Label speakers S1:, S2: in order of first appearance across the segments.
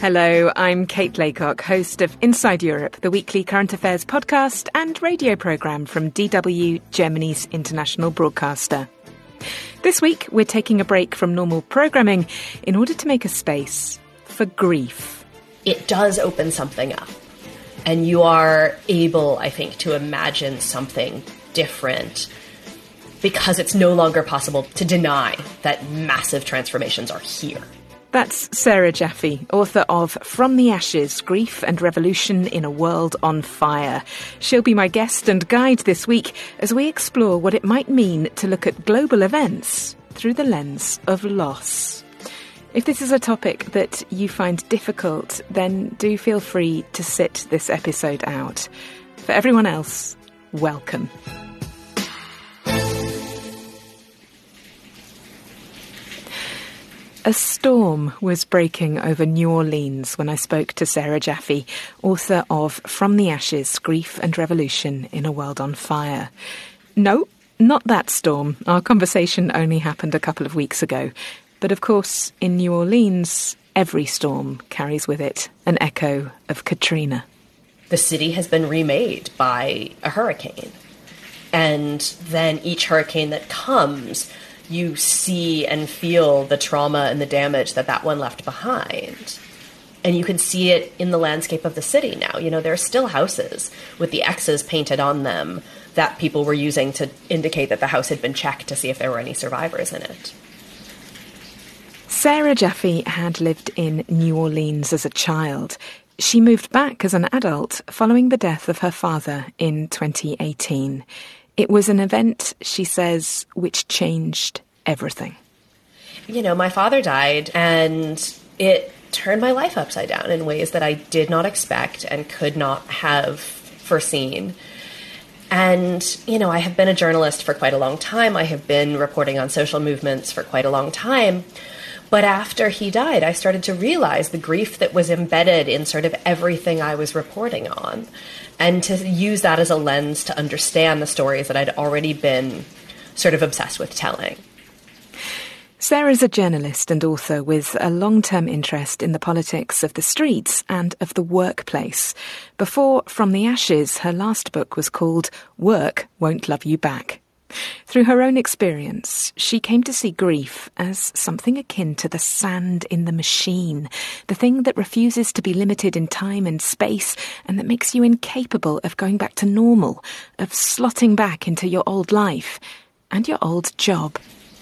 S1: Hello, I'm Kate Laycock, host of Inside Europe, the weekly current affairs podcast and radio programme from DW, Germany's international broadcaster. This week, we're taking a break from normal programming in order to make a space for grief.
S2: It does open something up, and you are able, I think, to imagine something different because it's no longer possible to deny that massive transformations are here.
S1: That's Sarah Jaffe, author of From the Ashes, Grief and Revolution in a World on Fire. She'll be my guest and guide this week as we explore what it might mean to look at global events through the lens of loss. If this is a topic that you find difficult, then do feel free to sit this episode out. For everyone else, welcome. A storm was breaking over New Orleans when I spoke to Sarah Jaffe, author of From the Ashes, Grief and Revolution in a World on Fire. No, not that storm. Our conversation only happened a couple of weeks ago. But of course, in New Orleans, every storm carries with it an echo of Katrina.
S2: The city has been remade by a hurricane. And then each hurricane that comes, you see and feel the trauma and the damage that one left behind. And you can see it in the landscape of the city now. You know, there are still houses with the X's painted on them that people were using to indicate that the house had been checked to see if there were any survivors in it.
S1: Sarah Jaffe had lived in New Orleans as a child. She moved back as an adult following the death of her father in 2018. It was an event, she says, which changed everything.
S2: You know, my father died, and it turned my life upside down in ways that I did not expect and could not have foreseen. And, you know, I have been a journalist for quite a long time. I have been reporting on social movements for quite a long time. But after he died, I started to realize the grief that was embedded in sort of everything I was reporting on, and to use that as a lens to understand the stories that I'd already been sort of obsessed with telling.
S1: Sarah's a journalist and author with a long-term interest in the politics of the streets and of the workplace. Before From the Ashes, her last book was called Work Won't Love You Back. Through her own experience, she came to see grief as something akin to the sand in the machine, the thing that refuses to be limited in time and space and that makes you incapable of going back to normal, of slotting back into your old life and your old job.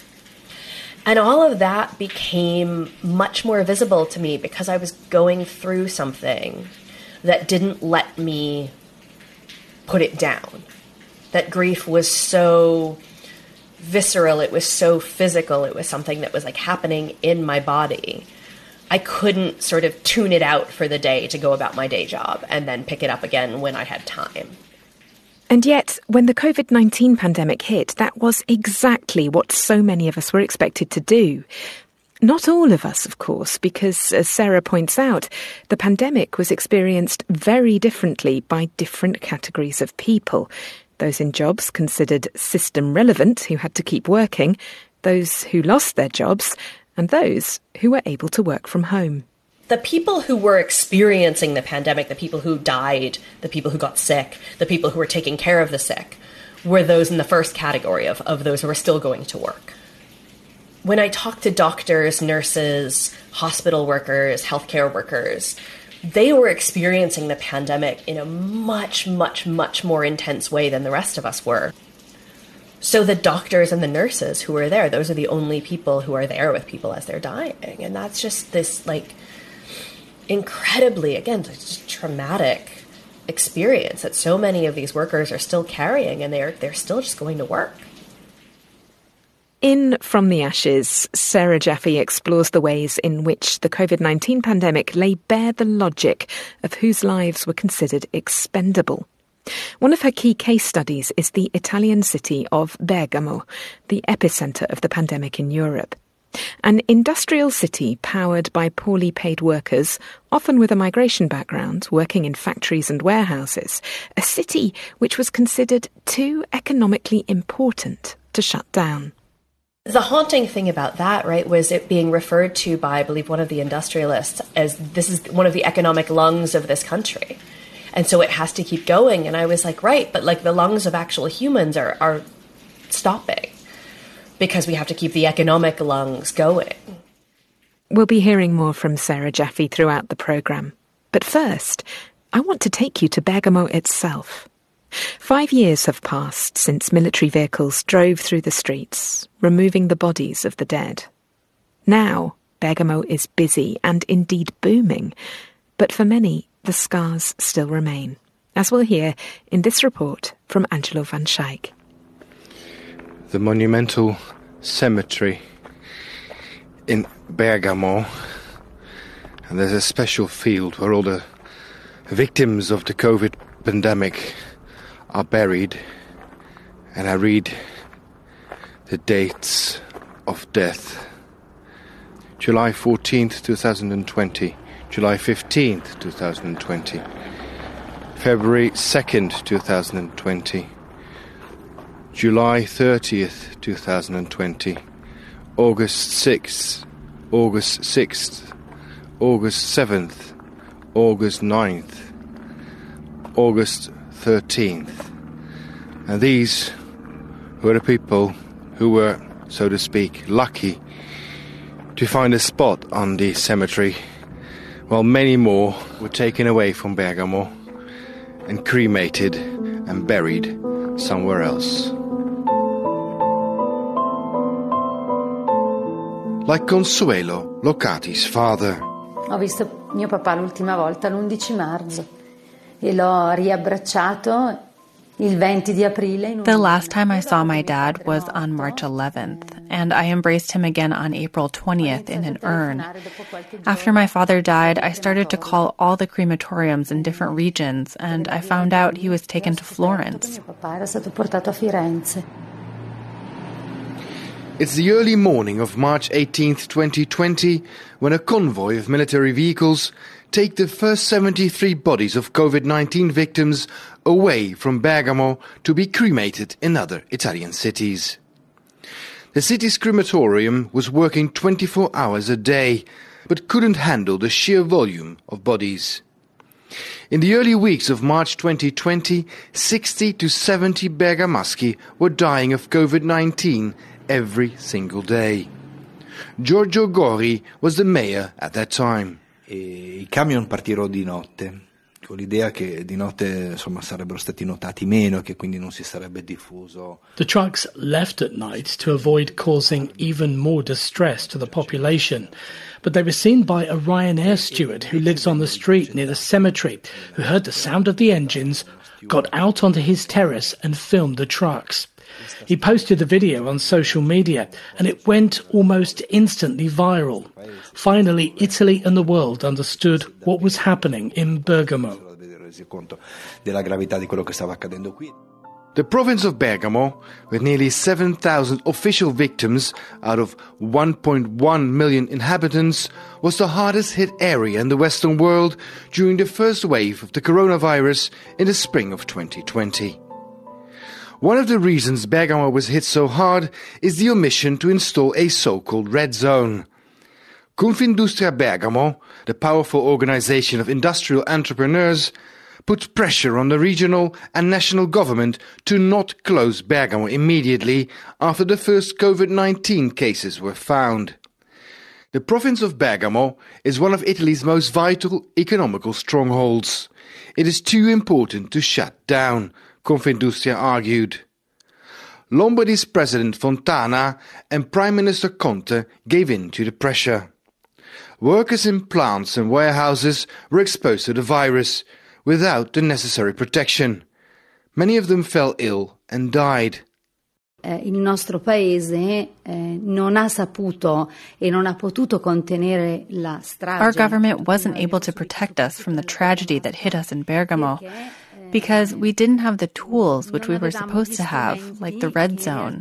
S2: And all of that became much more visible to me because I was going through something that didn't let me put it down. That grief was so visceral, it was so physical, it was something that was like happening in my body. I couldn't sort of tune it out for the day to go about my day job and then pick it up again when I had time.
S1: And yet, when the COVID-19 pandemic hit, that was exactly what so many of us were expected to do. Not all of us, of course, because, as Sarah points out, the pandemic was experienced very differently by different categories of people. Those in jobs considered system relevant who had to keep working, those who lost their jobs, and those who were able to work from home.
S2: The people who were experiencing the pandemic, the people who died, the people who got sick, the people who were taking care of the sick, were those in the first category of those who were still going to work. When I talk to doctors, nurses, hospital workers, healthcare workers, they were experiencing the pandemic in a much, much, much more intense way than the rest of us were. So the doctors and the nurses who are there, those are the only people who are there with people as they're dying. And that's just this, like, incredibly, again, just traumatic experience that so many of these workers are still carrying, and they're still just going to work.
S1: In From the Ashes, Sarah Jaffe explores the ways in which the COVID-19 pandemic lay bare the logic of whose lives were considered expendable. One of her key case studies is the Italian city of Bergamo, the epicentre of the pandemic in Europe. An industrial city powered by poorly paid workers, often with a migration background, working in factories and warehouses. A city which was considered too economically important to shut down.
S2: The haunting thing about that, right, was it being referred to by, I believe, one of the industrialists as this is one of the economic lungs of this country. And so it has to keep going. And I was like, right, but like the lungs of actual humans are stopping because we have to keep the economic lungs going.
S1: We'll be hearing more from Sarah Jaffe throughout the programme. But first, I want to take you to Bergamo itself. 5 years have passed since military vehicles drove through the streets, removing the bodies of the dead. Now, Bergamo is busy and indeed booming, but for many, the scars still remain, as we'll hear in this report from Angelo van Schaik.
S3: The monumental cemetery in Bergamo, and there's a special field where all the victims of the COVID pandemic are buried, and I read the dates of death. July 14th, 2020, July 15th, 2020, February 2nd, 2020, July 30th, 2020, August 6th, August 6th, August 7th, August 9th, August 13th. And these were the people who were, so to speak, lucky to find a spot on the cemetery, while many more were taken away from Bergamo and cremated and buried somewhere else. Like Consuelo, Locati's father.
S4: Ho visto mio papà l'ultima volta l'11 marzo e l'ho riabbracciato il 20 di aprile.
S5: The last time I saw my dad was on March 11th, and I embraced him again on April 20th in an urn. After my father died, I started to call all the crematoriums in different regions, and I found out he was taken to Florence.
S4: Mio papà era stato portato a Firenze.
S3: It's the early morning of March 18th, 2020, when a convoy of military vehicles take the first 73 bodies of COVID-19 victims away from Bergamo to be cremated in other Italian cities. The city's crematorium was working 24 hours a day, but couldn't handle the sheer volume of bodies. In the early weeks of March 2020, 60 to 70 Bergamaschi were dying of COVID-19 every single day. Giorgio Gori was the mayor at that time.
S6: I camion partirono di notte, con l'idea che di notte insomma sarebbero stati notati meno e che quindi non si sarebbe diffuso.
S7: The trucks left at night to avoid causing even more distress to the population, but they were seen by a Ryanair steward who lives on the street near the cemetery, who heard the sound of the engines, got out onto his terrace and filmed the trucks. He posted the video on social media, and it went almost instantly viral. Finally, Italy and the world understood what was happening in Bergamo.
S3: The province of Bergamo, with nearly 7,000 official victims out of 1.1 million inhabitants, was the hardest hit area in the Western world during the first wave of the coronavirus in the spring of 2020. One of the reasons Bergamo was hit so hard is the omission to install a so-called red zone. Confindustria Bergamo, the powerful organization of industrial entrepreneurs, put pressure on the regional and national government to not close Bergamo immediately after the first COVID-19 cases were found. The province of Bergamo is one of Italy's most vital economical strongholds. It is too important to shut down, Confindustria argued. Lombardy's President Fontana and Prime Minister Conte gave in to the pressure. Workers in plants and warehouses were exposed to the virus without the necessary protection. Many of them fell ill and died.
S4: Il nostro paese non ha saputo e non ha potuto contenere la strage.
S5: Our government wasn't able to protect us from the tragedy that hit us in Bergamo because we didn't have the tools which we were supposed to have, like the red zone.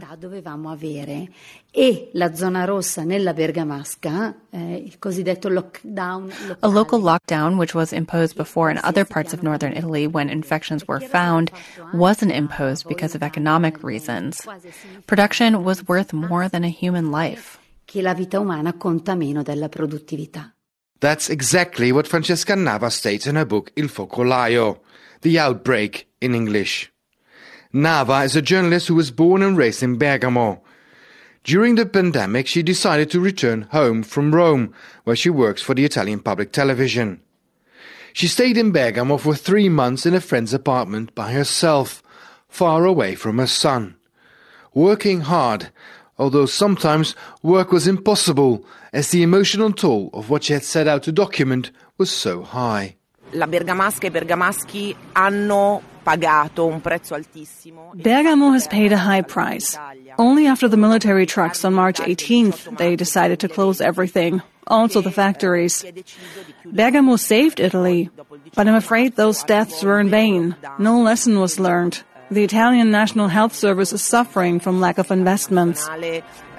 S4: E la zona rossa nella Bergamasca, il cosiddetto lockdown.
S5: A local lockdown, which was imposed before in other parts of northern Italy when infections were found, wasn't imposed because of economic reasons. Production was worth more than a human life.
S4: Che la vita umana conta meno della produttività.
S3: That's exactly what Francesca Nava states in her book Il Focolaio, The Outbreak in English. Nava is a journalist who was born and raised in Bergamo. During the pandemic, she decided to return home from Rome, where she works for the Italian public television. She stayed in Bergamo for 3 months in a friend's apartment by herself, far away from her son. Working hard, although sometimes work was impossible, as the emotional toll of what she had set out to document was so high.
S8: La bergamasca e bergamaschi hanno pagato un prezzo altissimo.
S9: Bergamo has paid a high price. Only after the military trucks on March 18th, they decided to close everything, also the factories. Bergamo saved Italy, but I'm afraid those deaths were in vain. No lesson was learned. The Italian National Health Service is suffering from lack of investments.
S8: Che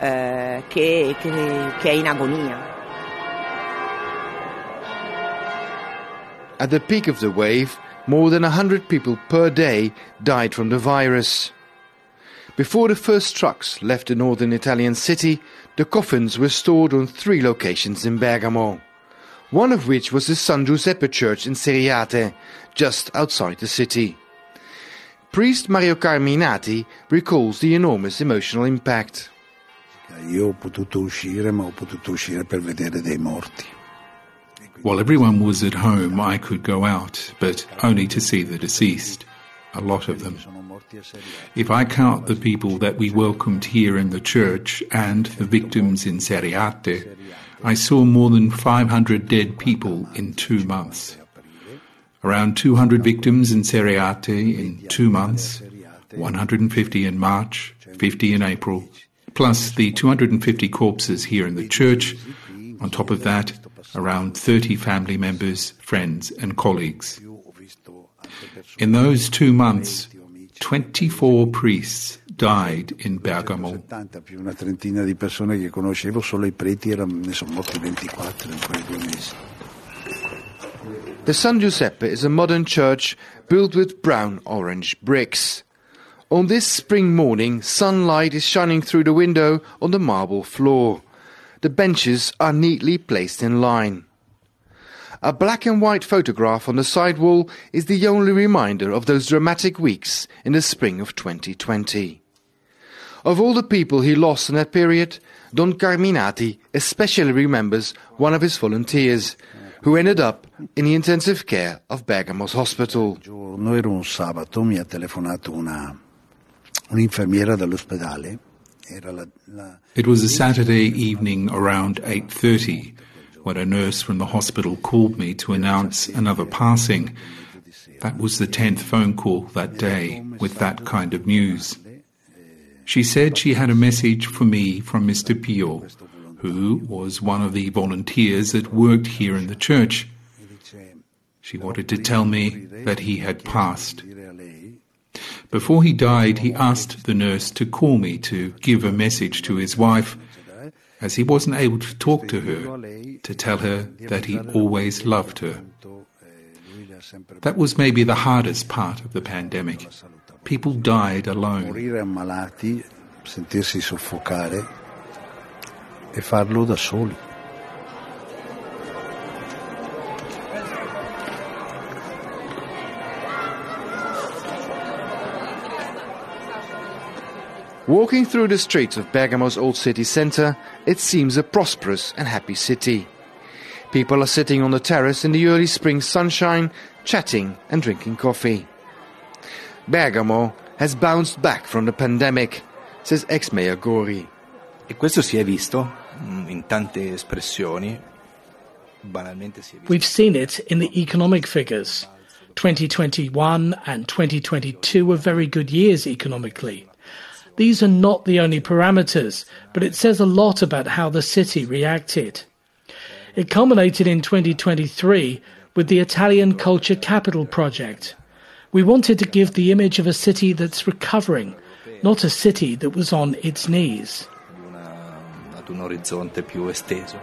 S8: è in agonia.
S3: At the peak of the wave, more than 100 people per day died from the virus. Before the first trucks left the northern Italian city, the coffins were stored on 3 locations in Bergamo, one of which was the San Giuseppe Church in Seriate, just outside the city. Priest Mario Carminati recalls the enormous emotional impact.
S10: Io ho potuto uscire, ma ho potuto uscire per vedere dei morti.
S11: While everyone was at home, I could go out, but only to see the deceased, a lot of them. If I count the people that we welcomed here in the church and the victims in Seriate, I saw more than 500 dead people in 2 months. Around 200 victims in Seriate in 2 months, 150 in March, 50 in April, plus the 250 corpses here in the church. On top of that, around 30 family members, friends and colleagues. In those 2 months, 24 priests died in Bergamo.
S10: Una trentina di persone che conoscevo, solo I preti ne sono morti 24 in quei 2 mesi.
S3: The San Giuseppe is a modern church built with brown-orange bricks. On this spring morning, sunlight is shining through the window on the marble floor. The benches are neatly placed in line. A black and white photograph on the side wall is the only reminder of those dramatic weeks in the spring of 2020. Of all the people he lost in that period, Don Carminati especially remembers one of his volunteers, who ended up in the intensive care of Bergamo's hospital.
S10: Era un sabato, mi ha telefonato un'infermiera dall'ospedale.
S11: It was a Saturday evening around 8:30 when a nurse from the hospital called me to announce another passing. That was the 10th phone call that day with that kind of news. She said she had a message for me from Mr. Pio, who was one of the volunteers that worked here in the church. She wanted to tell me that he had passed. Before he died, he asked the nurse to call me to give a message to his wife, as he wasn't able to talk to her, to tell her that he always loved her. That was maybe the hardest part of the pandemic. People died alone.
S10: Morire ammalati, sentirsi soffocare e farlo da soli.
S3: Walking through the streets of Bergamo's old city centre, it seems a prosperous and happy city. People are sitting on the terrace in the early spring sunshine, chatting and drinking coffee. Bergamo has bounced back from the pandemic, says ex-mayor Gori.
S6: E questo si è visto in tante espressioni. Banalmente si è visto.
S7: We've seen it in the economic figures. 2021 and 2022 were very good years economically. These are not the only parameters, but it says a lot about how the city reacted. It culminated in 2023 with the Italian Culture Capital project, We wanted to give the image of a city that's recovering, not a city that was on its knees.
S6: Ad un orizzonte più esteso.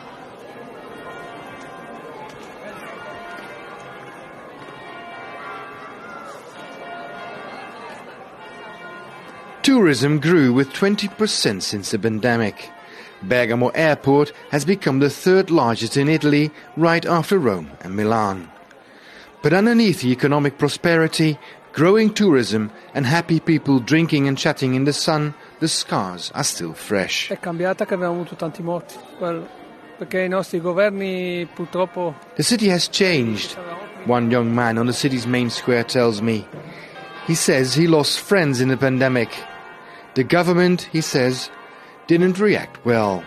S3: Tourism grew with 20% since the pandemic. Bergamo Airport has become the third largest in Italy, right after Rome and Milan. But underneath the economic prosperity, growing tourism and happy people drinking and chatting in the sun, the scars are still fresh.
S12: È cambiata che abbiamo avuto tanti morti, perché i nostri governi purtroppo...
S3: The city has changed, one young man on the city's main square tells me. He says he lost friends in the pandemic. The government, he says, didn't react well.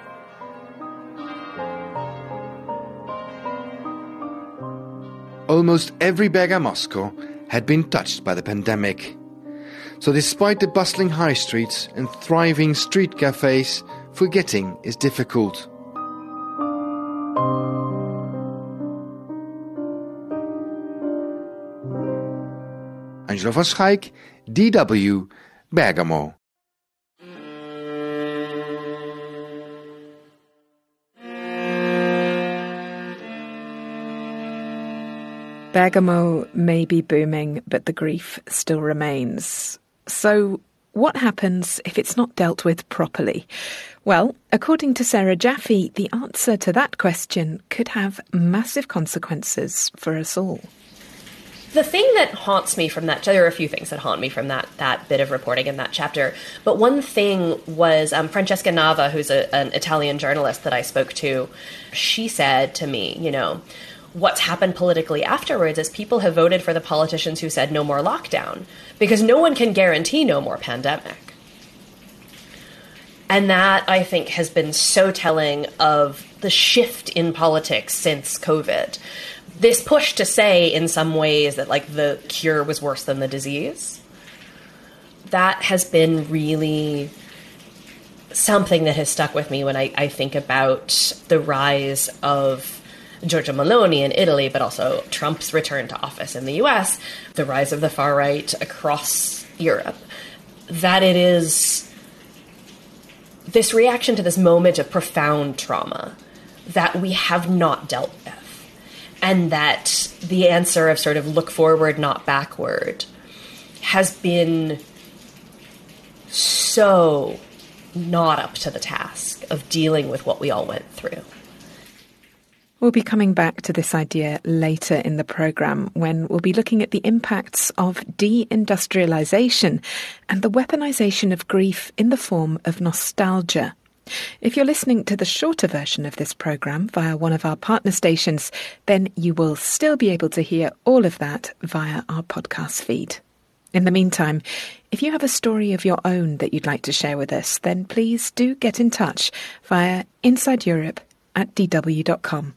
S3: Almost every Bergamasco had been touched by the pandemic. So despite the bustling high streets and thriving street cafes, forgetting is difficult. Angelo van Schaik, DW, Bergamo.
S1: Bergamo may be booming, but the grief still remains. So what happens if it's not dealt with properly? Well, according to Sarah Jaffe, the answer to that question could have massive consequences for us all.
S2: The thing that haunts me from that, there are a few things that haunt me from that bit of reporting in that chapter, but one thing was Francesca Nava, who's an Italian journalist that I spoke to, she said to me, what's happened politically afterwards is people have voted for the politicians who said no more lockdown, because no one can guarantee no more pandemic. And that, I think, has been so telling of the shift in politics since COVID. This push to say, in some ways, that the cure was worse than the disease, that has been really something that has stuck with me when I think about the rise of Giorgia Meloni in Italy, but also Trump's return to office in the US, the rise of the far right across Europe, that it is this reaction to this moment of profound trauma that we have not dealt with, and that the answer of sort of look forward, not backward, has been so not up to the task of dealing with what we all went through.
S1: We'll be coming back to this idea later in the programme when we'll be looking at the impacts of deindustrialisation and the weaponisation of grief in the form of nostalgia. If you're listening to the shorter version of this programme via one of our partner stations, then you will still be able to hear all of that via our podcast feed. In the meantime, if you have a story of your own that you'd like to share with us, then please do get in touch via insideeurope@dw.com.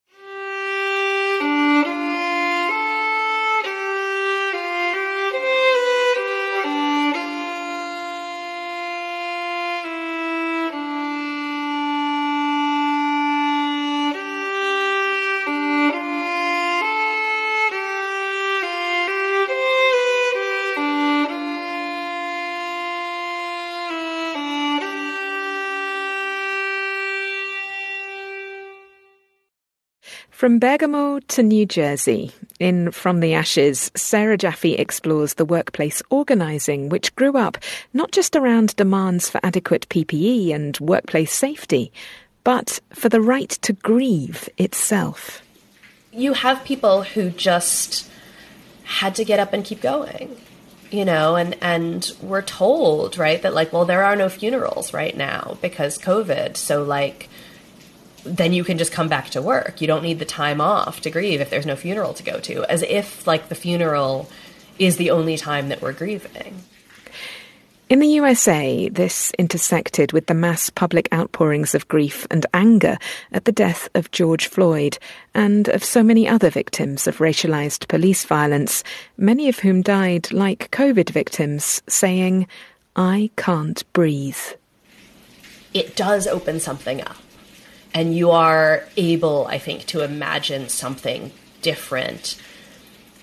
S1: From Bergamo to New Jersey, in From the Ashes, Sarah Jaffe explores the workplace organising which grew up not just around demands for adequate PPE and workplace safety, but for the right to grieve itself.
S2: You have people who just had to get up and keep going, and we're told, right, that there are no funerals right now because COVID, so then you can just come back to work. You don't need the time off to grieve if there's no funeral to go to, as if the funeral is the only time that we're grieving.
S1: In the USA, this intersected with the mass public outpourings of grief and anger at the death of George Floyd and of so many other victims of racialized police violence, many of whom died like COVID victims, saying, "I can't breathe."
S2: It does open something up. And you are able, I think, to imagine something different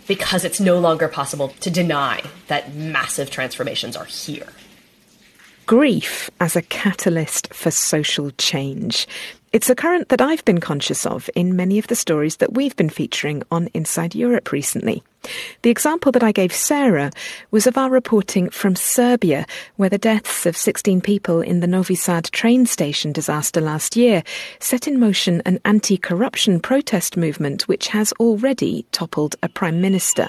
S2: because it's no longer possible to deny that massive transformations are here.
S1: Grief as a catalyst for social change. It's a current that I've been conscious of in many of the stories that we've been featuring on Inside Europe recently. The example that I gave Sarah was of our reporting from Serbia, where the deaths of 16 people in the Novi Sad train station disaster last year set in motion an anti-corruption protest movement which has already toppled a prime minister.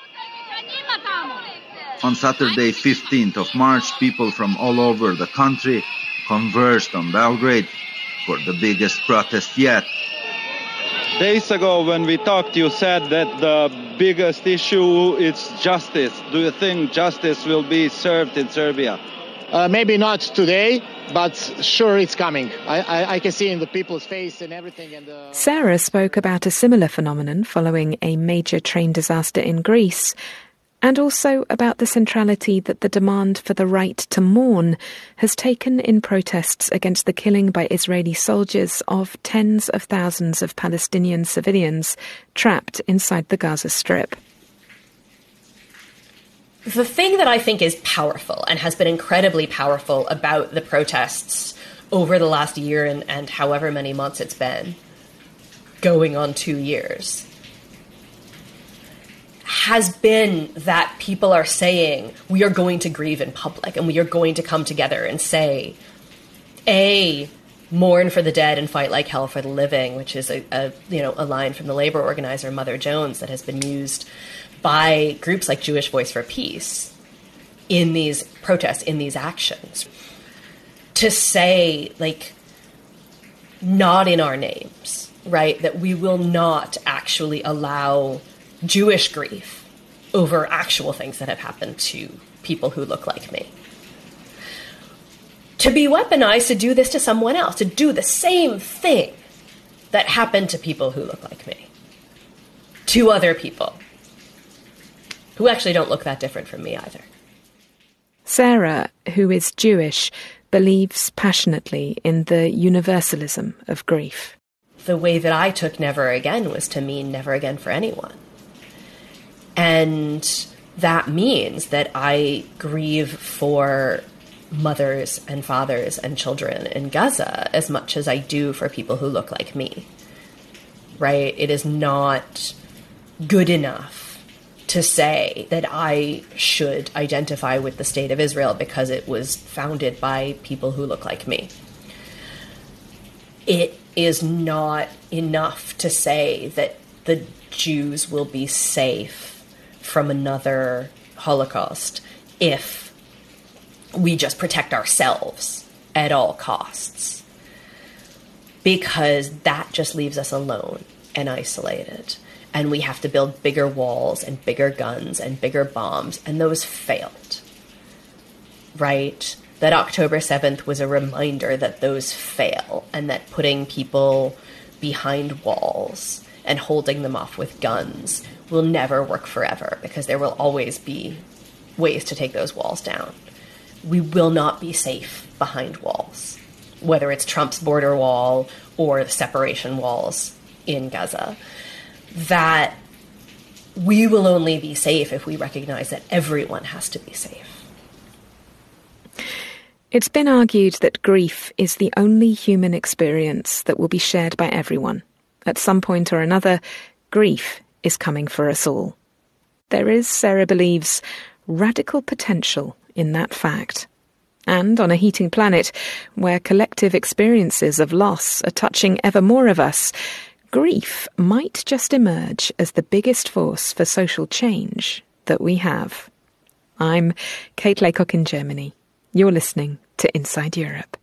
S13: On Saturday, 15th of March, people from all over the country converged on Belgrade for the biggest protest yet.
S14: Days ago when we talked, you said that the biggest issue is justice. Do you think justice will be served in Serbia?
S15: Maybe not today, but sure it's coming. I can see in the people's face and everything.
S1: Sarah spoke about a similar phenomenon following a major train disaster in Greece, and also about the centrality that the demand for the right to mourn has taken in protests against the killing by Israeli soldiers of tens of thousands of Palestinian civilians trapped inside the Gaza Strip.
S2: The thing that I think is powerful and has been incredibly powerful about the protests over the last year and however many months it's been, going on 2 years, has been that people are saying, we are going to grieve in public and we are going to come together and say, A, mourn for the dead and fight like hell for the living, which is a line from the labor organizer Mother Jones that has been used by groups like Jewish Voice for Peace in these protests, in these actions, to say, like, not in our names, right? That we will not actually allow Jewish grief over actual things that have happened to people who look like me. To be weaponized to do this to someone else, to do the same thing that happened to people who look like me, to other people who actually don't look that different from me either.
S1: Sarah, who is Jewish, believes passionately in the universalism of grief.
S2: The way that I took never again was to mean never again for anyone. And that means that I grieve for mothers and fathers and children in Gaza as much as I do for people who look like me, right? It is not good enough to say that I should identify with the state of Israel because it was founded by people who look like me. It is not enough to say that the Jews will be safe from another Holocaust if we just protect ourselves at all costs, because that just leaves us alone and isolated, and we have to build bigger walls and bigger guns and bigger bombs, and those failed, right? That October 7th was a reminder that those fail, and that putting people behind walls and holding them off with guns will never work forever, because there will always be ways to take those walls down. We will not be safe behind walls, whether it's Trump's border wall or the separation walls in Gaza. That we will only be safe if we recognize that everyone has to be safe.
S1: It's been argued that grief is the only human experience that will be shared by everyone. At some point or another, grief is coming for us all. There is, Sarah believes, radical potential in that fact. And on a heating planet, where collective experiences of loss are touching ever more of us, grief might just emerge as the biggest force for social change that we have. I'm Kate Laycock in Germany. You're listening to Inside Europe.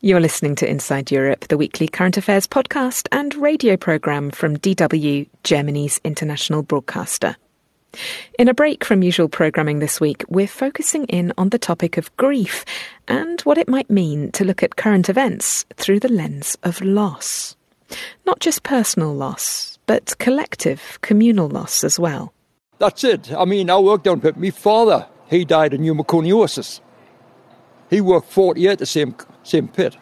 S1: You're listening to Inside Europe, the weekly current affairs podcast and radio programme from DW, Germany's international broadcaster. In a break from usual programming this week, we're focusing in on the topic of grief and what it might mean to look at current events through the lens of loss. Not just personal loss, but collective, communal loss as well.
S16: That's it. I mean, I worked on it. My father, he died of pneumoconiosis. He worked 40 years at the same pit.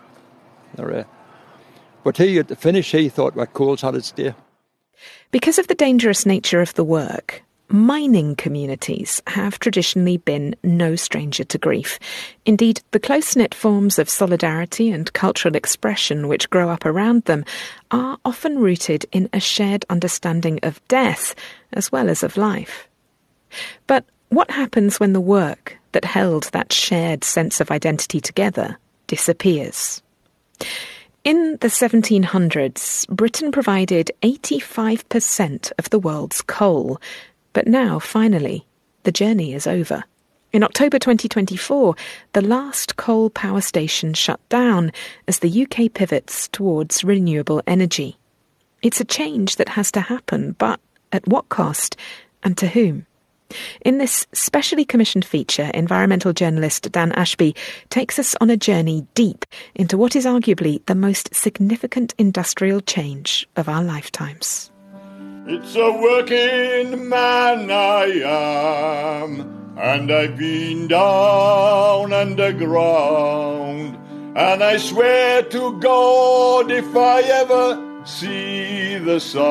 S16: But he, at the finish, he thought that coals had its day.
S1: Because of the dangerous nature of the work, mining communities have traditionally been no stranger to grief. Indeed, the close-knit forms of solidarity and cultural expression which grow up around them are often rooted in a shared understanding of death as well as of life. But what happens when the work that held that shared sense of identity together disappears? In the 1700s, Britain provided 85% of the world's coal. But now, finally, the journey is over. In October 2024, the last coal power station shut down as the UK pivots towards renewable energy. It's a change that has to happen, but at what cost and to whom? In this specially commissioned feature, environmental journalist Dan Ashby takes us on a journey deep into what is arguably the most significant industrial change of our lifetimes.
S17: It's a working man I am, and I've been down underground, and I swear to God if I ever see the sun,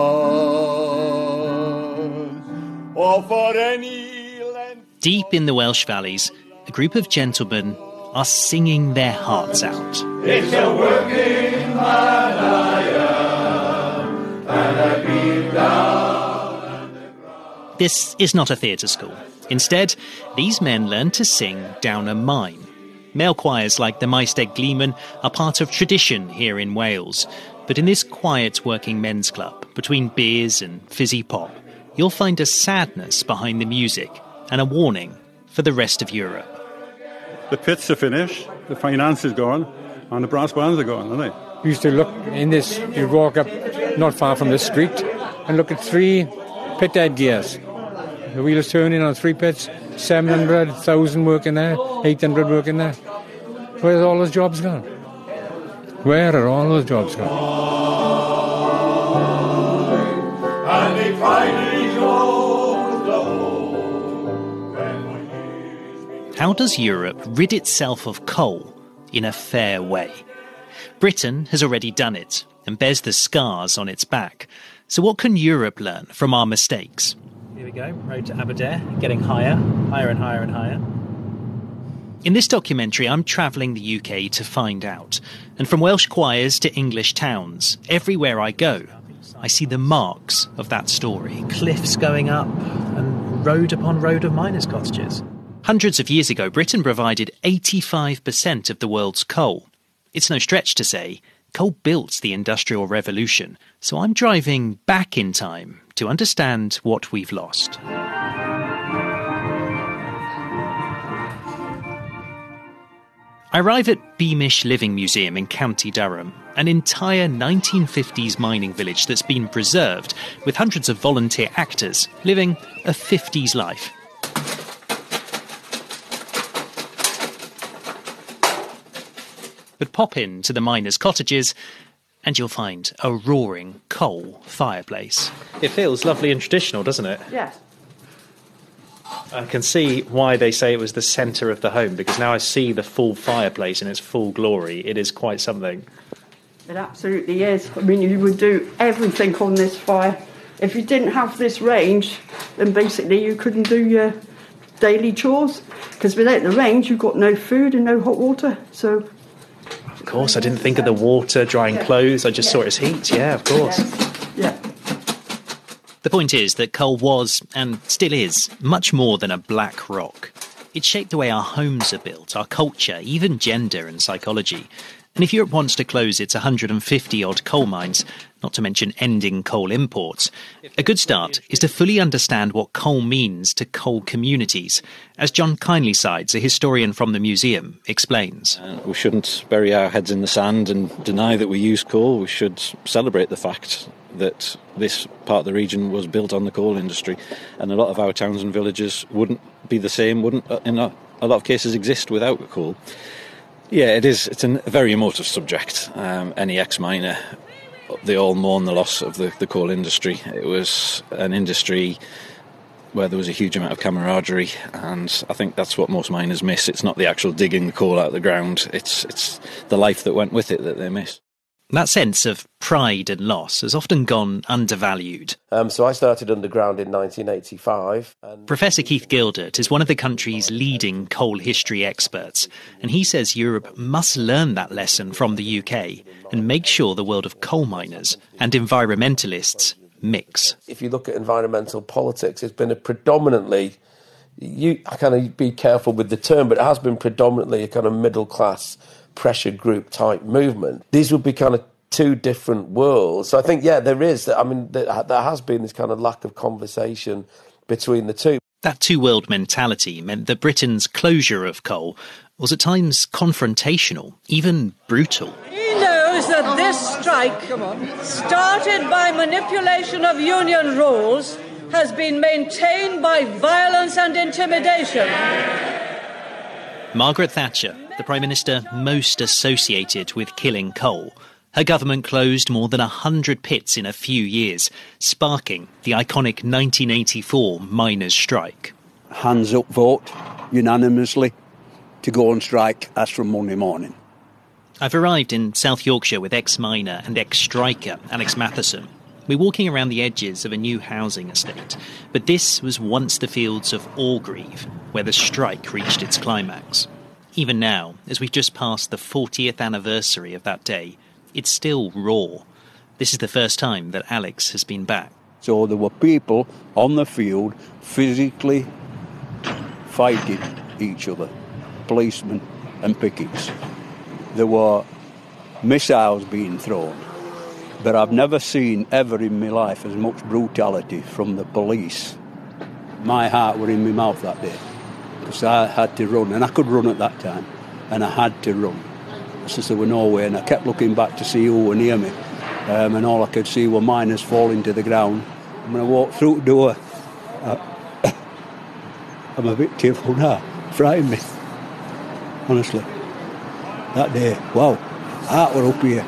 S17: or for any length...
S18: Deep in the Welsh valleys, a group of gentlemen are singing their hearts out.
S17: It's a working man I am, and I've been down.
S18: This is not a theatre school. Instead, these men learn to sing down a mine. Male choirs like the Maesteg Gleeman are part of tradition here in Wales. But in this quiet working men's club, between beers and fizzy pop, you'll find a sadness behind the music and a warning for the rest of Europe.
S19: The pits are finished, the finance is gone, and the brass bands are gone, aren't they?
S12: We used to look in this, you'd walk up not far from this street and look at 3 pit head gears. The wheel is turning on 3 pits, 700, 1,000 working there, 800 working there. Where's all those jobs gone? Where are all those jobs gone?
S17: And they finally closed the hole.
S18: How does Europe rid itself of coal in a fair way? Britain has already done it and bears the scars on its back. So what can Europe learn from our mistakes?
S20: Here we go, road to Aberdare, getting higher, higher and higher and higher.
S18: In this documentary, I'm travelling the UK to find out. And from Welsh choirs to English towns, everywhere I go, I see the marks of that story.
S20: Cliffs going up and road upon road of miners' cottages.
S18: Hundreds of years ago, Britain provided 85% of the world's coal. It's no stretch to say coal built the Industrial Revolution. So I'm driving back in time to understand what we've lost. I arrive at Beamish Living Museum in County Durham, an entire 1950s mining village that's been preserved, with hundreds of volunteer actors living a 50s life. But pop in to the miners' cottages and you'll find a roaring coal fireplace.
S20: It feels lovely and traditional, doesn't it?
S21: Yes.
S20: I can see why they say it was the centre of the home, because now I see the full fireplace in its full glory. It is quite something.
S21: It absolutely is. I mean, you would do everything on this fire. If you didn't have this range, then basically you couldn't do your daily chores, because without the range you've got no food and no hot water. So,
S20: of course, I didn't think of the water, drying clothes. I just saw it as heat. Yeah, of course.
S21: Yeah.
S18: The point is that coal was, and still is, much more than a black rock. It shaped the way our homes are built, our culture, even gender and psychology. And if Europe wants to close its 150-odd coal mines, not to mention ending coal imports, a good start is to fully understand what coal means to coal communities, as John Kindlysides, a historian from the museum, explains.
S5: We shouldn't bury our heads in the sand and deny that we use coal. We should celebrate the fact that this part of the region was built on the coal industry, and a lot of our towns and villages wouldn't be the same, wouldn't in a lot of cases exist without coal. Yeah, it is. It's a very emotive subject. Any ex-miner, they all mourn the loss of the coal industry. It was an industry where there was a huge amount of camaraderie, and I think that's what most miners miss. It's not the actual digging the coal out of the ground. It's the life that went with it that they miss.
S18: That sense of pride and loss has often gone undervalued.
S22: So I started underground in 1985.
S18: Professor Keith Gildert is one of the country's leading coal history experts, and he says Europe must learn that lesson from the UK and make sure the world of coal miners and environmentalists mix.
S22: If you look at environmental politics, it's been a predominantly, I kind of be careful with the term, but it has been predominantly a kind of middle-class pressure group type movement. These would be kind of two different worlds. So I think, yeah, there is. I mean, there has been this kind of lack of conversation between the two.
S18: That two-world mentality meant that Britain's closure of coal was at times confrontational, even brutal.
S23: He knows that this strike, started by manipulation of union rules, has been maintained by violence and intimidation.
S18: Margaret Thatcher, the Prime Minister most associated with killing coal, her government closed more than 100 pits in a few years, sparking the iconic 1984 miners' strike.
S10: Hands up vote, unanimously, to go on strike as from Monday morning.
S18: I've arrived in South Yorkshire with ex-miner and ex-striker Alex Matheson. We're walking around the edges of a new housing estate, but this was once the fields of Orgreave, where the strike reached its climax. Even now, as we've just passed the 40th anniversary of that day, it's still raw. This is the first time that Alex has been back.
S10: So there were people on the field physically fighting each other, policemen and pickets. There were missiles being thrown. But I've never seen ever in my life as much brutality from the police. My heart were in my mouth that day because I had to run, and I could run at that time, and I had to run. Since there were no way, and I kept looking back to see who were near me, and all I could see were miners falling to the ground. And when I walked through the door, I'm a bit tearful now. It frightened me, honestly. That day, wow, heart were up here.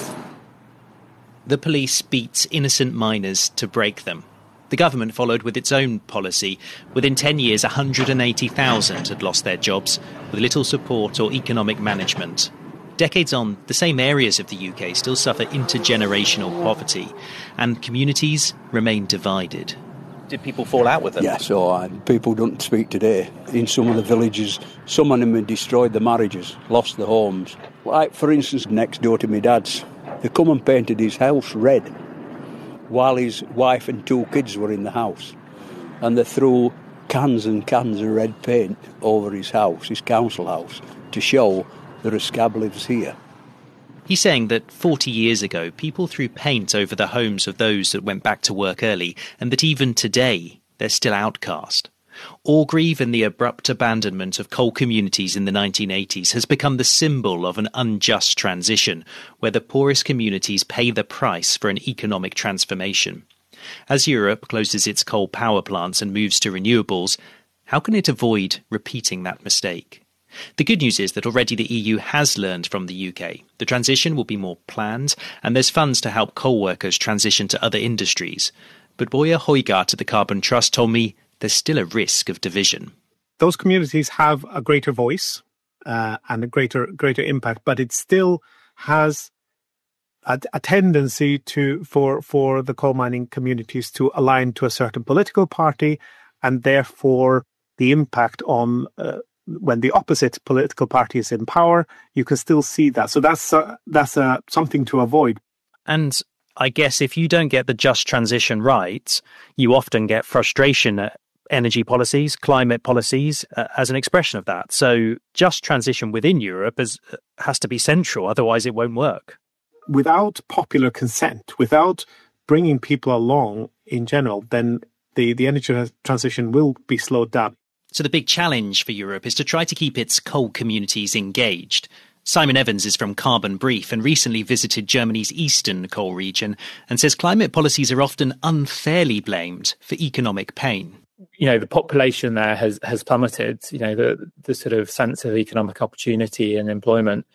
S18: The police beat innocent miners to break them. The government followed with its own policy. Within 10 years, 180,000 had lost their jobs, with little support or economic management. Decades on, the same areas of the UK still suffer intergenerational poverty, and communities remain divided.
S20: Did people fall out with them?
S10: Yeah, so people don't speak today. In some of the villages, some of them had destroyed the marriages, lost the homes. Like, for instance, next door to my dad's, they come and painted his house red while his wife and two kids were in the house. And they threw cans and cans of red paint over his house, his council house, to show there are scab lives here.
S18: He's saying that 40 years ago, people threw paint over the homes of those that went back to work early, and that even today, they're still outcast. Orgreave and the abrupt abandonment of coal communities in the 1980s has become the symbol of an unjust transition, where the poorest communities pay the price for an economic transformation. As Europe closes its coal power plants and moves to renewables, how can it avoid repeating that mistake? The good news is that already the EU has learned from the UK. The transition will be more planned, and there's funds to help coal workers transition to other industries. But Boya Højgaard at the Carbon Trust told me there's still a risk of division.
S24: Those communities have a greater voice and a greater impact, but it still has a tendency for the coal mining communities to align to a certain political party, and therefore the impact on when the opposite political party is in power, you can still see that. So that's something to avoid.
S20: And I guess if you don't get the just transition right, you often get frustration at
S18: energy policies, climate policies, as an expression of that. So just transition within Europe has to be central, otherwise it won't work.
S24: Without popular consent, without bringing people along in general, then the energy transition will be slowed down.
S18: So the big challenge for Europe is to try to keep its coal communities engaged. Simon Evans is from Carbon Brief and recently visited Germany's eastern coal region and says climate policies are often unfairly blamed for economic pain.
S4: You know, the population there has plummeted. You know, the sort of sense of economic opportunity and employment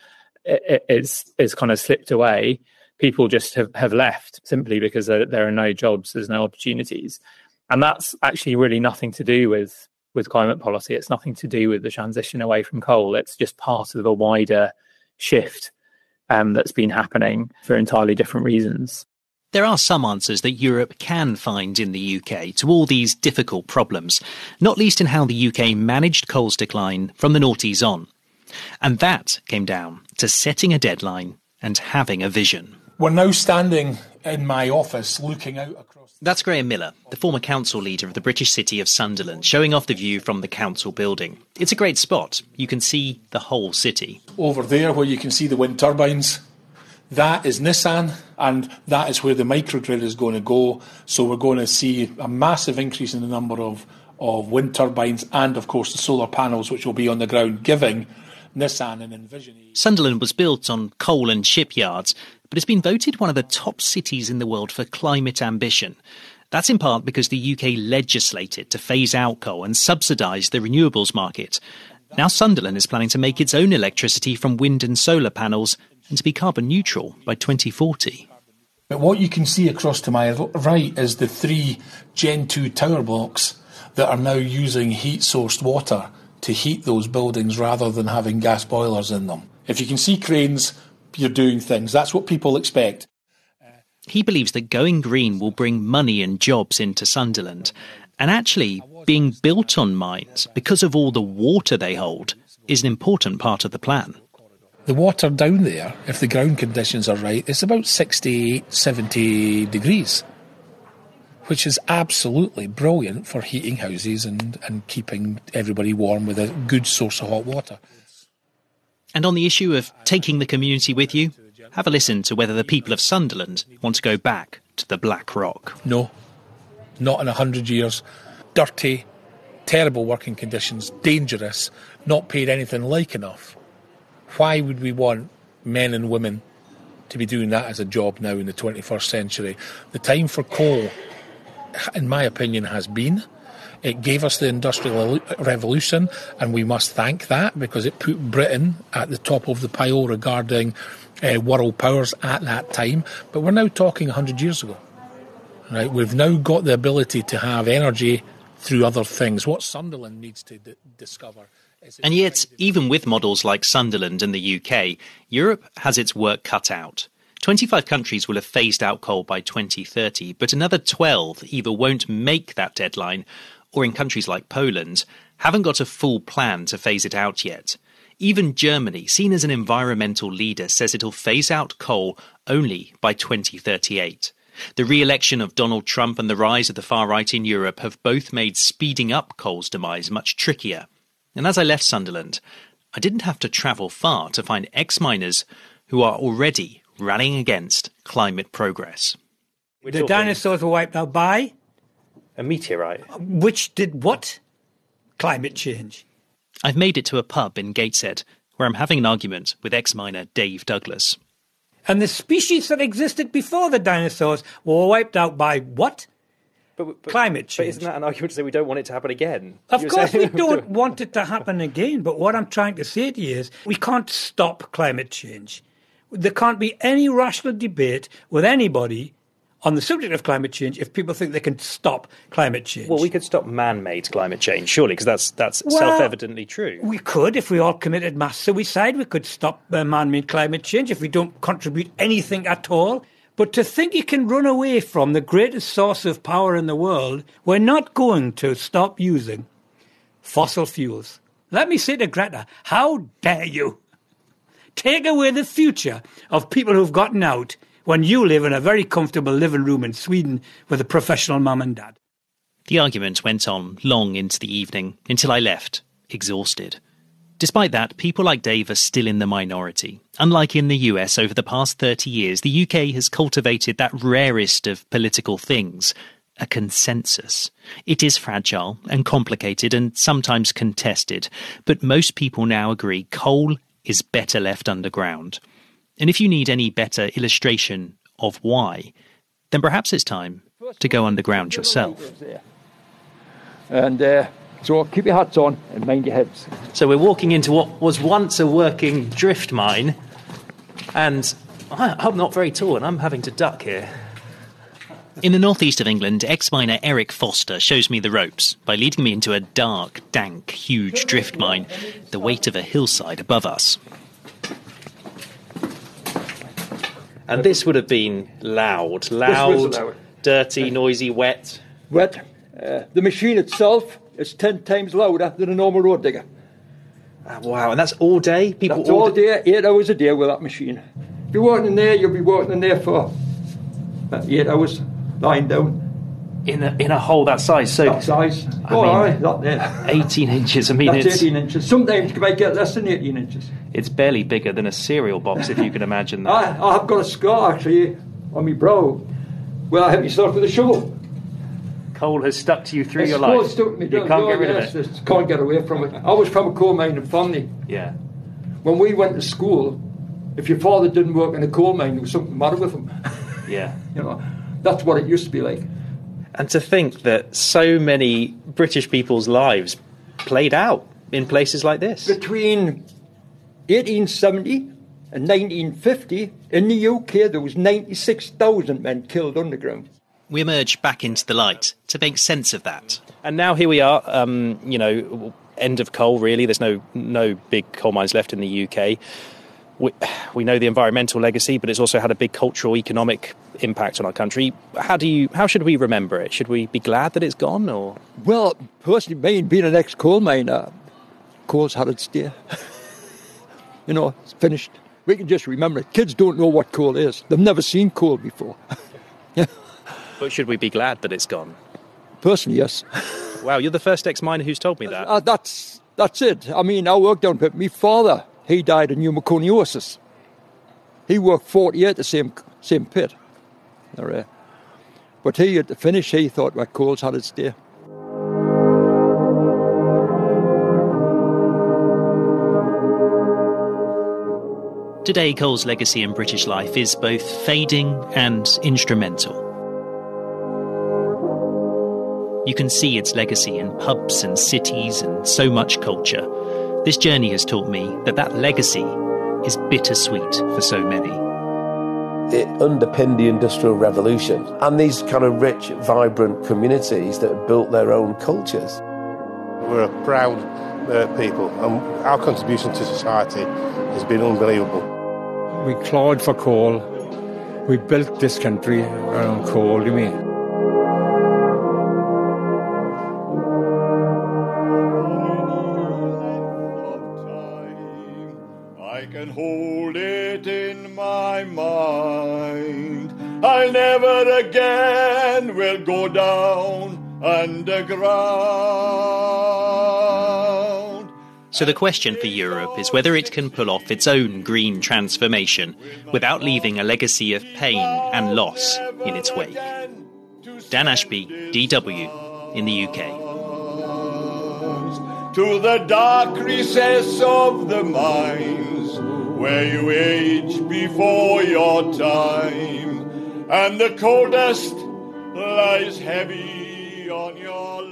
S4: it's kind of slipped away. People just have left simply because there are no jobs, there's no opportunities. And that's actually really nothing to do with climate policy. It's nothing to do with the transition away from coal. It's just part of a wider shift that's been happening for entirely different reasons.
S18: There are some answers that Europe can find in the UK to all these difficult problems, not least in how the UK managed coal's decline from the noughties on. And that came down to setting a deadline and having a vision.
S8: We're now standing in my office looking out across...
S18: That's Graham Miller, the former council leader of the British city of Sunderland, showing off the view from the council building. It's a great spot. You can see the whole city.
S8: Over there where you can see the wind turbines, that is Nissan, and that is where the microgrid is going to go. So we're going to see a massive increase in the number of wind turbines and, of course, the solar panels which will be on the ground, giving Nissan and Envision.
S18: Sunderland was built on coal and shipyards, but it's been voted one of the top cities in the world for climate ambition. That's in part because the UK legislated to phase out coal and subsidise the renewables market. Now Sunderland is planning to make its own electricity from wind and solar panels and to be carbon neutral by 2040.
S8: But what you can see across to my right is the 3 Gen 2 tower blocks that are now using heat-sourced water to heat those buildings rather than having gas boilers in them. If you can see cranes, you're doing things. That's what people expect.
S18: He believes that going green will bring money and jobs into Sunderland. And actually, being built on mines, because of all the water they hold, is an important part of the plan.
S8: The water down there, if the ground conditions are right, is about 68, 70 degrees, which is absolutely brilliant for heating houses and keeping everybody warm with a good source of hot water.
S18: And on the issue of taking the community with you, have a listen to whether the people of Sunderland want to go back to the Black Rock.
S8: No, not in 100 years. Dirty, terrible working conditions, dangerous, not paid anything like enough. Why would we want men and women to be doing that as a job now in the 21st century? The time for coal, in my opinion, has been. It gave us the Industrial Revolution, and we must thank that because it put Britain at the top of the pile regarding world powers at that time. But we're now talking 100 years ago. Right? We've now got the ability to have energy through other things. What Sunderland needs to discover...
S18: And yet, even with models like Sunderland and the UK, Europe has its work cut out. 25 countries will have phased out coal by 2030, but another 12 either won't make that deadline or, in countries like Poland, haven't got a full plan to phase it out yet. Even Germany, seen as an environmental leader, says it'll phase out coal only by 2038. The re-election of Donald Trump and the rise of the far right in Europe have both made speeding up coal's demise much trickier. And as I left Sunderland, I didn't have to travel far to find ex-miners who are already rallying against climate progress.
S9: The dinosaurs were wiped out by?
S20: A meteorite.
S9: Which did what? Climate change.
S18: I've made it to a pub in Gateshead, where I'm having an argument with ex-miner Dave Douglas.
S9: And the species that existed before the dinosaurs were wiped out by what?
S20: But
S9: climate change.
S20: But isn't that an argument to say we don't want it to happen again?
S9: Of course we don't want it to happen again, but what I'm trying to say to you is we can't stop climate change. There can't be any rational debate with anybody on the subject of climate change if people think they can stop climate change.
S20: Well, we could stop man-made climate change, surely, because that's self-evidently true.
S9: We could, if we all committed mass suicide, we could stop man-made climate change if we don't contribute anything at all. But to think you can run away from the greatest source of power in the world, we're not going to stop using fossil fuels. Let me say to Greta, how dare you take away the future of people who've gotten out when you live in a very comfortable living room in Sweden with a professional mum and dad.
S18: The argument went on long into the evening, until I left, exhausted. Despite that, people like Dave are still in the minority. Unlike in the US over the past 30 years, the UK has cultivated that rarest of political things, a consensus. It is fragile and complicated and sometimes contested, but most people now agree coal is better left underground. And if you need any better illustration of why, then perhaps it's time to go underground yourself.
S16: And so keep your hats on and mind your heads.
S18: So we're walking into what was once a working drift mine, and I'm not very tall and I'm having to duck here. In the northeast of England, ex-miner Eric Foster shows me the ropes by leading me into a dark, dank, huge drift mine, the weight of a hillside above us. And this would have been loud, dirty, noisy, wet.
S16: Wet. The machine itself is 10 times louder than a normal road digger.
S18: Wow, and that's all day?
S16: That's all day, 8 hours a day with that machine. If you're working in there, you'll be working in there for 8 hours, lying down.
S18: In a hole that size? So
S16: that size. Not there.
S18: 18 inches, I mean,
S16: that's 18 inches. Sometimes you might get less than 18 inches.
S18: It's barely bigger than a cereal box, if you can imagine that.
S16: I've got a scar, actually, on my brow, where I hit myself with a shovel.
S18: Coal has stuck to you through your life.
S16: Stuck me.
S18: You can't get rid of it.
S16: Can't get away from it. I was from a coal mining family.
S18: Yeah.
S16: When we went to school, if your father didn't work in a coal mine, there was something the matter with him.
S18: Yeah.
S16: You know, that's what it used to be like.
S18: And to think that so many British people's lives played out in places like this.
S16: Between 1870 and 1950, in the UK, there was 96,000 men killed underground.
S18: We emerge back into the light to make sense of that.
S20: And now here we are, end of coal, really. There's no big coal mines left in the UK. We know the environmental legacy, but it's also had a big cultural, economic impact on our country. How should we remember it? Should we be glad that it's gone, or?
S16: Well, personally, me being an ex-coal miner, coal's had its day. It's finished. We can just remember it. Kids don't know what coal is. They've never seen coal before.
S20: But should we be glad that it's gone?
S16: Personally, yes.
S20: Wow, you're the first ex-miner who's told me that.
S16: That's it. I mean, I worked down pit. My father, he died of pneumoconiosis. He worked 40 years at the same pit. But he, at the finish, he thought, well, coal's had its day.
S18: Today, coal's legacy in British life is both fading and instrumental. You can see its legacy in pubs and cities and so much culture. This journey has taught me that legacy is bittersweet for so many.
S22: It underpinned the Industrial Revolution and these kind of rich, vibrant communities that built their own cultures.
S3: We're a proud people, and our contribution to society has been unbelievable.
S12: We clawed for coal. We built this country around coal, you mean?
S17: I can hold it in my mind. I never again will go down underground.
S18: So the question for Europe is whether it can pull off its own green transformation without leaving a legacy of pain and loss in its wake. Dan Ashby, DW, in the UK.
S17: To the dark recess of the mines, where you age before your time, and the coal dust lies heavy on your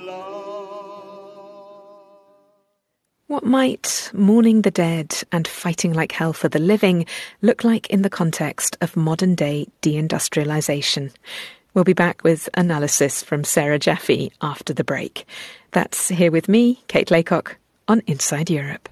S17: love.
S1: What might mourning the dead and fighting like hell for the living look like in the context of modern-day deindustrialisation? We'll be back with analysis from Sarah Jaffe after the break. That's Here With Me, Kate Laycock, on Inside Europe.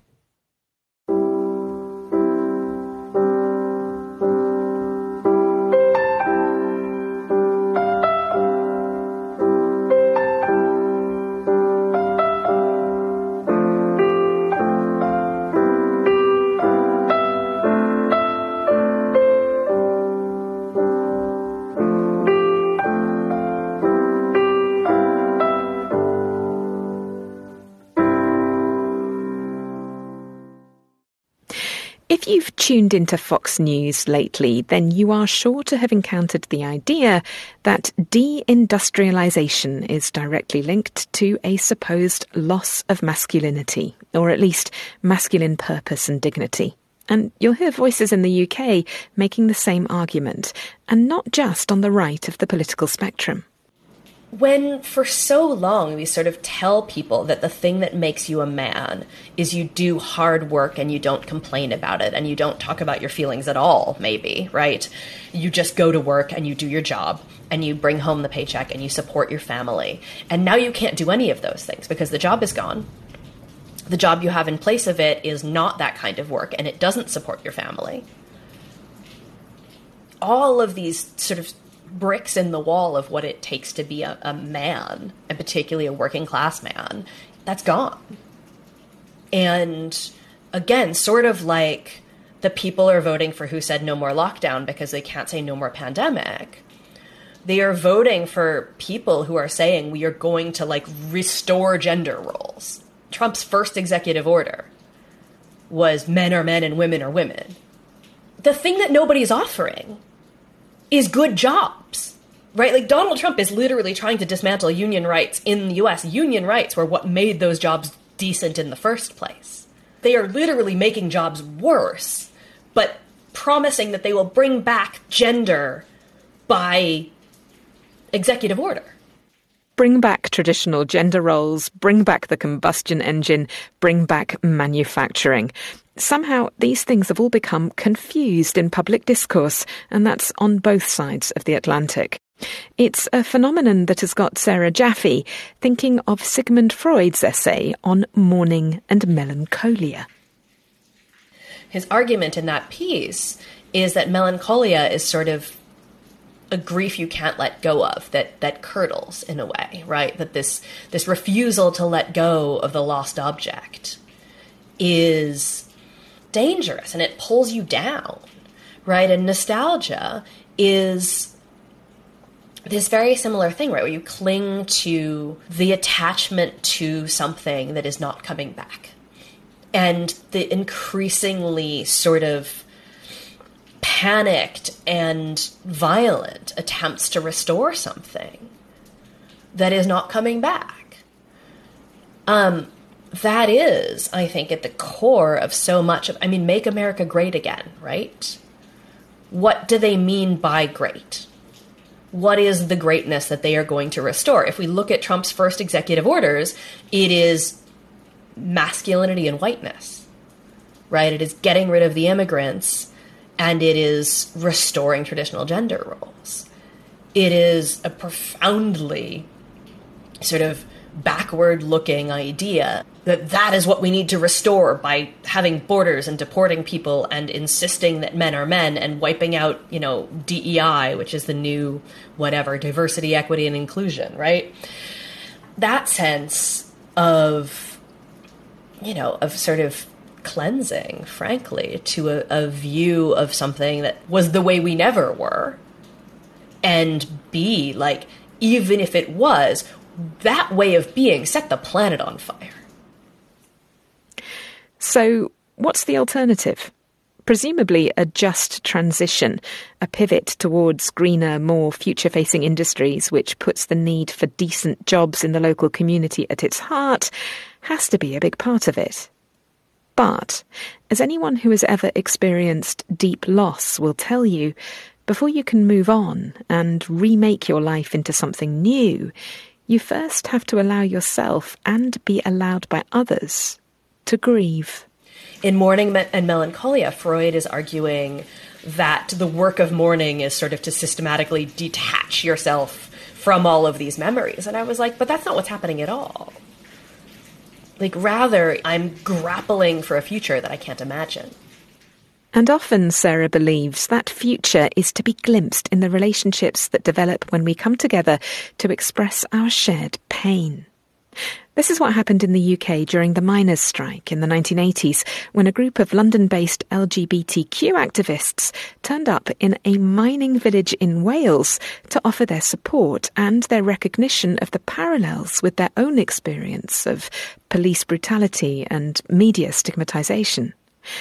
S1: If you've tuned into Fox News lately, then you are sure to have encountered the idea that deindustrialisation is directly linked to a supposed loss of masculinity, or at least masculine purpose and dignity. And you'll hear voices in the UK making the same argument, and not just on the right of the political spectrum.
S2: When for so long we sort of tell people that the thing that makes you a man is you do hard work and you don't complain about it and you don't talk about your feelings at all, maybe, right? You just go to work and you do your job and you bring home the paycheck and you support your family. And now you can't do any of those things because the job is gone. The job you have in place of it is not that kind of work and it doesn't support your family. All of these sort of bricks in the wall of what it takes to be a man, and particularly a working class man, that's gone. And again, sort of like the people are voting for who said no more lockdown because they can't say no more pandemic. They are voting for people who are saying we are going to restore gender roles. Trump's first executive order was men are men and women are women. The thing that nobody's offering is good jobs, right? Like Donald Trump is literally trying to dismantle union rights in the US. Union rights were what made those jobs decent in the first place. They are literally making jobs worse, but promising that they will bring back gender by executive order.
S1: Bring back traditional gender roles, bring back the combustion engine, bring back manufacturing. Somehow these things have all become confused in public discourse, and that's on both sides of the Atlantic. It's a phenomenon that has got Sarah Jaffe thinking of Sigmund Freud's essay on mourning and melancholia.
S2: His argument in that piece is that melancholia is sort of a grief you can't let go of, that curdles in a way, right? That this refusal to let go of the lost object is dangerous and it pulls you down, right? And nostalgia is this very similar thing, right? Where you cling to the attachment to something that is not coming back. And the increasingly sort of panicked and violent attempts to restore something that is not coming back. That is, I think, at the core of so much of, Make America Great Again, right? What do they mean by great? What is the greatness that they are going to restore? If we look at Trump's first executive orders, it is masculinity and whiteness, right? It is getting rid of the immigrants, and it is restoring traditional gender roles. It is a profoundly sort of backward-looking idea that is what we need to restore by having borders and deporting people and insisting that men are men and wiping out, DEI, which is the new whatever, diversity, equity, and inclusion, right? That sense of, of sort of cleansing, frankly, to a view of something that was the way we never were, and B, even if it was, that way of being set the planet on fire.
S1: So what's the alternative? Presumably a just transition, a pivot towards greener, more future-facing industries, which puts the need for decent jobs in the local community at its heart, has to be a big part of it. But, as anyone who has ever experienced deep loss will tell you, before you can move on and remake your life into something new, you first have to allow yourself and be allowed by others to grieve.
S2: In Mourning and Melancholia, Freud is arguing that the work of mourning is sort of to systematically detach yourself from all of these memories. And I was like, but that's not what's happening at all. Rather, I'm grappling for a future that I can't imagine.
S1: And often, Sarah believes, that future is to be glimpsed in the relationships that develop when we come together to express our shared pain. This is what happened in the UK during the miners' strike in the 1980s, when a group of London-based LGBTQ activists turned up in a mining village in Wales to offer their support and their recognition of the parallels with their own experience of police brutality and media stigmatisation.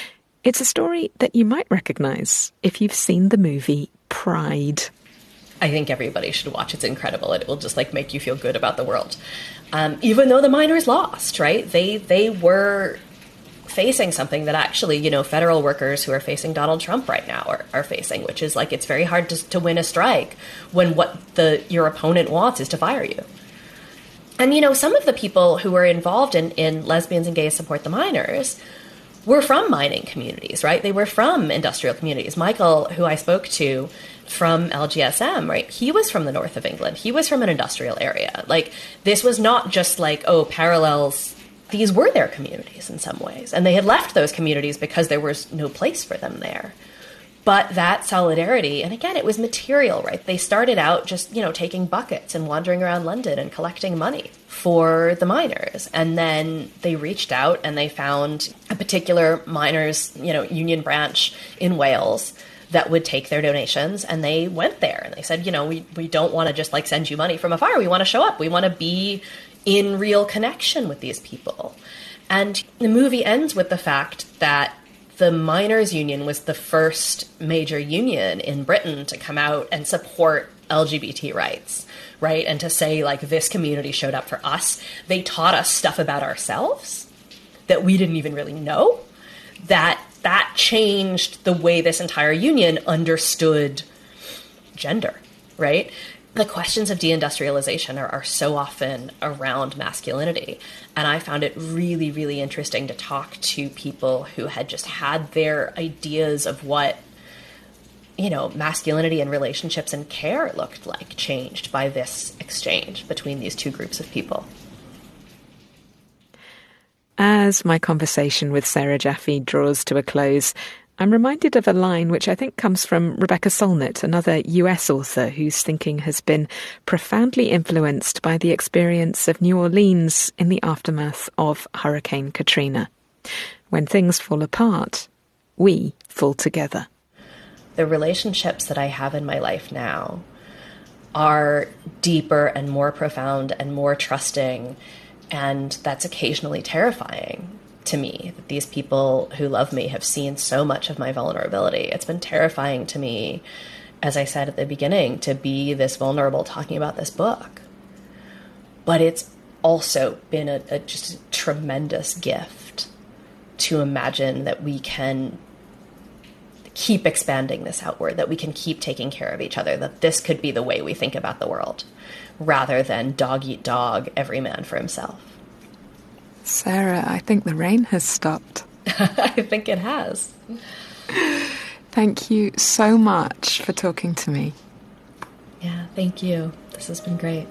S1: It's a story that you might recognise if you've seen the movie Pride.
S2: I think everybody should watch. It's incredible. It will just make you feel good about the world. Even though the miners lost, right? They were facing something that actually, federal workers who are facing Donald Trump right now are facing, which is it's very hard to win a strike when what your opponent wants is to fire you. And, some of the people who were involved in Lesbians and Gays Support the Miners were from mining communities, right? They were from industrial communities. Michael, who I spoke to from LGSM, right? He was from the north of England. He was from an industrial area. This was not just parallels. These were their communities in some ways. And they had left those communities because there was no place for them there. But that solidarity, and again, it was material, right? They started out just, taking buckets and wandering around London and collecting money for the miners. And then they reached out and they found a particular miners, union branch in Wales that would take their donations, and they went there and they said, we don't want to just send you money from afar. We want to show up. We want to be in real connection with these people. And the movie ends with the fact that the miners' union was the first major union in Britain to come out and support LGBT rights, right? And to say, this community showed up for us. They taught us stuff about ourselves that we didn't even really know. That changed the way this entire union understood gender, right? The questions of deindustrialization are so often around masculinity. And I found it really, really interesting to talk to people who had just had their ideas of what, masculinity and relationships and care looked like changed by this exchange between these two groups of people.
S1: As my conversation with Sarah Jaffe draws to a close, I'm reminded of a line which I think comes from Rebecca Solnit, another US author whose thinking has been profoundly influenced by the experience of New Orleans in the aftermath of Hurricane Katrina. When things fall apart, we fall together.
S2: The relationships that I have in my life now are deeper and more profound and more trusting, and that's occasionally terrifying to me, that these people who love me have seen so much of my vulnerability. It's been terrifying to me, as I said at the beginning, to be this vulnerable talking about this book. But it's also been just a tremendous gift to imagine that we can keep expanding this outward, that we can keep taking care of each other, that this could be the way we think about the world, rather than dog eat dog, every man for himself.
S1: Sarah, I think the rain has stopped.
S2: I think it has.
S1: Thank you so much for talking to me.
S2: Yeah, thank you. This has been great.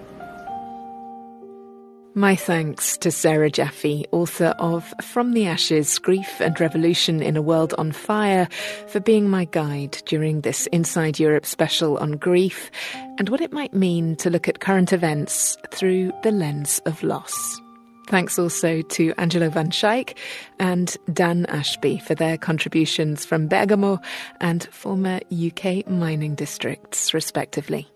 S1: My thanks to Sarah Jaffe, author of From the Ashes, Grief and Revolution in a World on Fire, for being my guide during this Inside Europe special on grief and what it might mean to look at current events through the lens of loss. Thanks also to Angelo van Schaik and Dan Ashby for their contributions from Bergamo and former UK mining districts, respectively.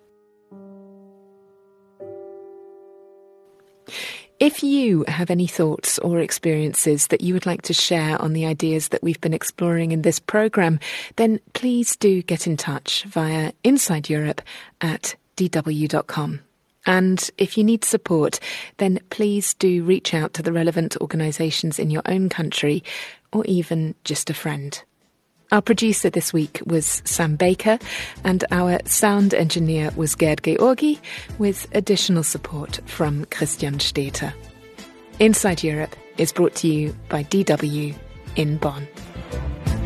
S1: If you have any thoughts or experiences that you would like to share on the ideas that we've been exploring in this programme, then please do get in touch via insideeurope@dw.com. And if you need support, then please do reach out to the relevant organisations in your own country, or even just a friend. Our producer this week was Sam Baker, and our sound engineer was Gerd Georgi, with additional support from Christian Steter. Inside Europe is brought to you by DW in Bonn.